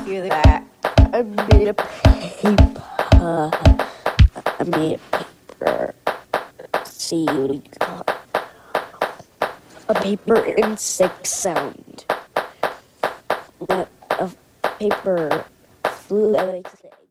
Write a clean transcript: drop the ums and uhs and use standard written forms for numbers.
do that. I made a paper. I made a paper. See what you got. A paper insect sound. A paper flew away.